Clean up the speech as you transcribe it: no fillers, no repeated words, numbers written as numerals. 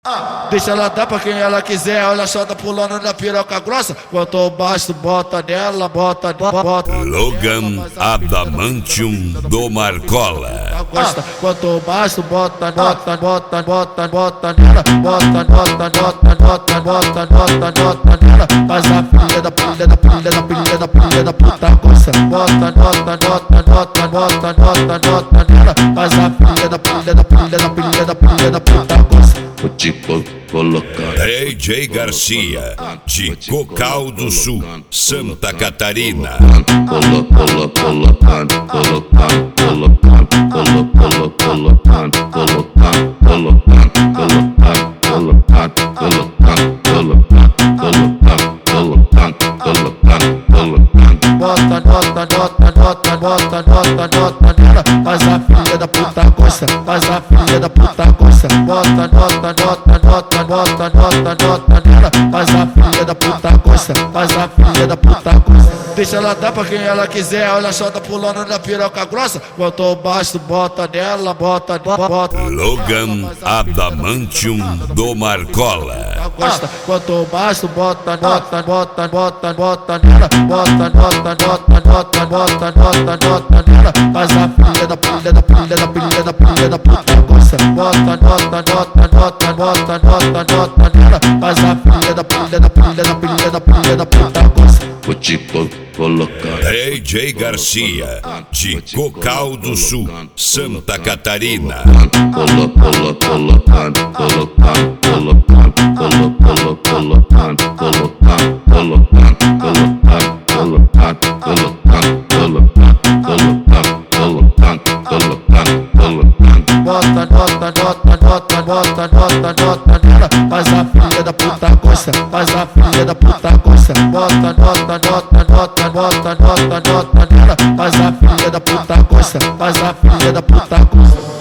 Deixa ela dar pra quem ela quiser, olha só, tá pulando na piroca grossa. Quanto baixo, bota nela, bota. Logan Adamantium do Marcola. Quanto baixo, bota nela, bota nela. Faz a filha da puta gosta. Bota nela. Faz a filha da puta gosta. Vou te colocar. DJ Garcia, de Cocal do Sul, Santa Catarina. Colocando. Bota nela, faz a filha da puta gosta, faz a filha da puta gosta. Bota nela, faz a filha da puta gosta, faz a filha da puta gosta. Deixa ela dar pra quem ela quiser, olha só, tá pulando na piroca grossa. Quanto baixo, bota nela, bota. Logan Adamantium do Marcola. Quanto baixo, bota nela, bota nela. Faz a filha da puta gosta. Bota nela. Faz a filha da puta gosta. Vou te colocar. DJ Garcia, de Cocal do Sul, Santa Catarina. Colocando. Bota nela, faz a filha da puta gosta, faz a filha da puta gosta. Bota nela, faz a filha da puta gosta, faz a filha da puta gosta.